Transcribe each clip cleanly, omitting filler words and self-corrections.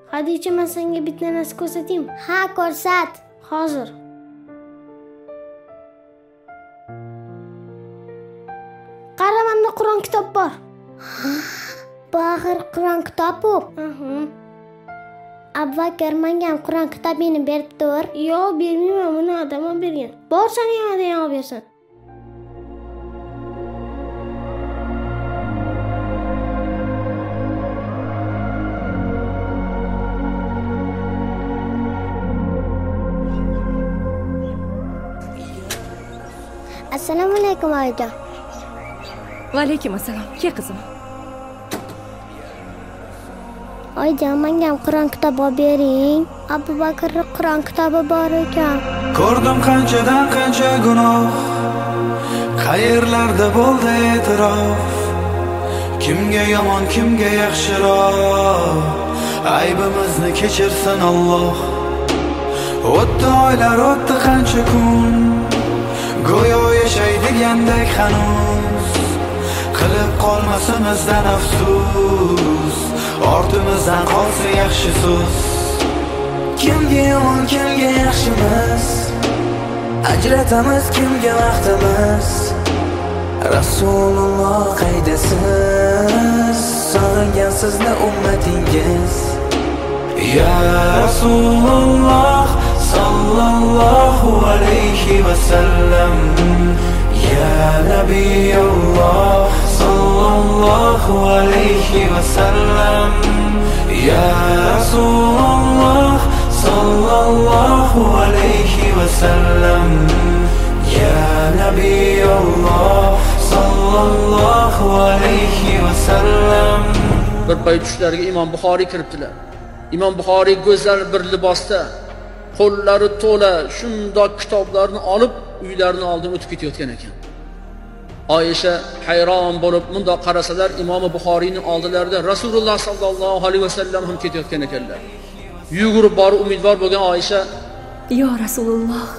Hadicha, men senga bitta narsa ko'rsataymi? Ha, ko'rsat. Hozir. Qara, menda Qur'on kitob bor. Bu axir Qur'on kitobi. Abubakar menga ham Qur'on kitobini berib tur. Yo'q, bermayman, buni odam bergan. Borsani yana olib bersin. Assalomu alaykum oyijon. Va alaykum assalom. Ke qizim. Oyijon, menga ham Qur'on kitobi bering. Abubakar Qur'on kitobi bor ekan. Ko'rdim qanchadan qancha gunoh, qayerlarda bo'ldi e'tirof. Kimga yomon, kimga yaxshiroq, aybimizni kechirsin Alloh. O'tdi oylar, o'tdi qancha kun, go'yo yashaydigandek hanuz. Qilib qolmasimizdan afsus, ortimizdan qolsa yaxshi so'z. Kimga yomon, kimga yaxshimiz, ajratamiz kimga vaqtimiz. Rasululloh qaydasiz, sog'ingan sizni ummatingiz. Ya Rasululloh sallallohu alayhi va sallam, ya Nabiyulloh sallallohu alayhi va sallam, ya Rasululloh sallallohu alayhi va sallam, ya Nabiyulloh sallallohu alayhi va sallam. Bir payt tushlariga Imom Buxoriy kiribdilar. Imom Buxoriy go'zal bir libosda, qo'llari to'la shundoq kitoblarni olib uylarining oldidan o'tib ketayotgan ekan. Oysha hayron bo'lib bundoq qarasalar, Imom Buxoriyning oldilarida Rasululloh sallallohu alayhi vasallam ham ketayotgan ekanlar. Yugurib borib umidvor bo'lgan Oysha, "Yo Rasululloh,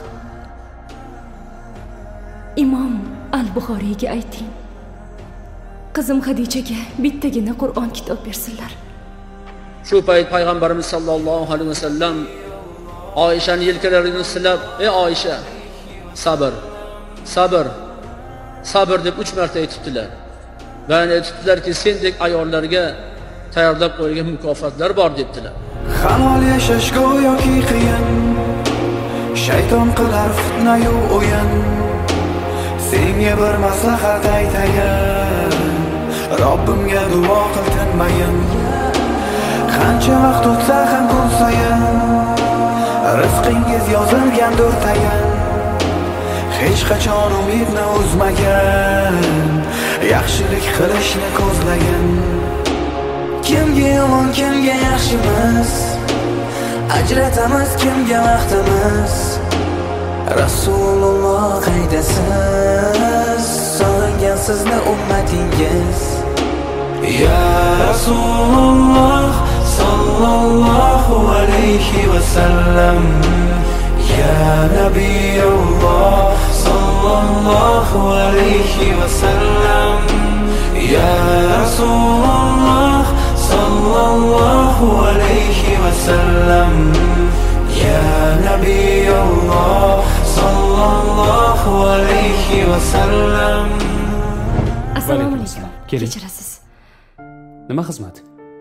Imom al-Buxoriyga ayting, qizim Hadichaga bittagina Qur'on kitob bersinlar." Shu payt payg'ambarimiz sallallohu alayhi vasallam Oyshaning yelkalarini silab, "Ey Oysha, sabr, sabr, sabr" deb 3 marta aytibdilar. Va aytibdilarki, sendek ayollarga tayyorlab qo'yilgan mukofotlar bor debdilar. Halol yashash go'yoki qiyin, shayton qilar fitna-yu o'yin. Senga bir maslahat aytayin, Robbimga duo qil tinmayin. Qancha vaqt o'tsa ham kun sayin, rizqingiz yozilgandir tayin. Hech qachon umidni uzmagan, yaxshilik qilishni ko'zlagan. Kimga yomon, kimga yaxshimiz, ajratamiz kimga vaqtimiz. Rasululloh qaydasiz, sog'ingan sizni ummatingiz. Ya Rasululloh sallallohu alayhi va sallam, ya Nabiyulloh sallallohu alayhi va sallam, ya Rasululloh sallallohu alayhi va sallam, ya Nabiyulloh sallallohu alayhi va sallam. Assalomu alaykum. Kechirasiz. Nima xizmat?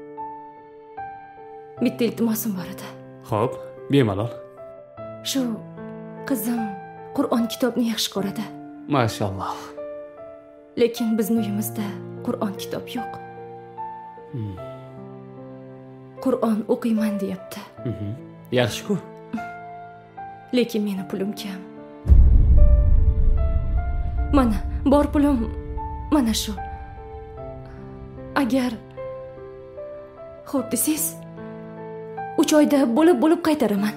Bitta iltimosim bor edi. Xo'p, bemalol. Shu qizim Qur'on kitobni yaxshi ko'radi. Mashalloh. Lekin bizning uyimizda Qur'on kitob yo'q. Qur'on o'qiyman deyapti. Yaxshi-ku. Lekin meni pulim kam. Mana bor pulim mana shu. Agar xo'p desiz, 3 oyda bo'lib qaytaraman.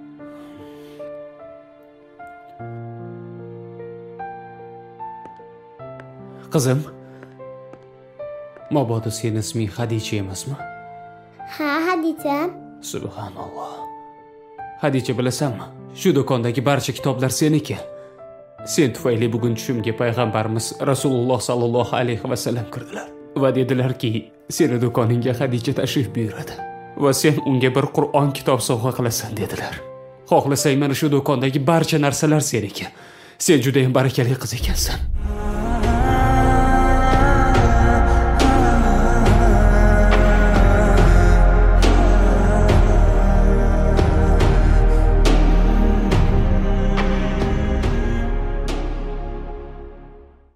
Qizim, mabodo sening isming Hadicha emasmi? Ha, Hadicha. Subhanalloh. Hadicha, bilasanmi? Shu do'kondagi barcha kitoblar seniki. Sen tufayli bugun tushimga payg'ambarimiz Rasululloh sallallohu alayhi va sallam kirdilar va dedilarki, seni do'koningga Hadicha tashrif buyuradi va sen unga bir Qur'on kitob sovg'a qilasan dedilar. Xohlasang mana shu do'kondagi barcha narsalar seniki. Sen juda ham barakali qiz ekansan.